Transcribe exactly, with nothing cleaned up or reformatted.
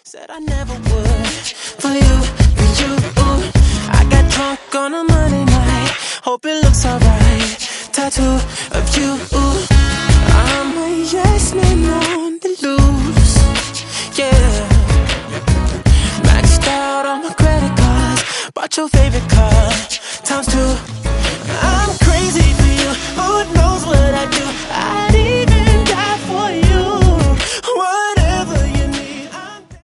Said I never would. For you, for you, ooh. I got drunk on a Monday night. Hope it looks alright. Tattoo of you, ooh. I'm a yes man on the loose. Yeah. Maxed out on my credit cards. Bought your favorite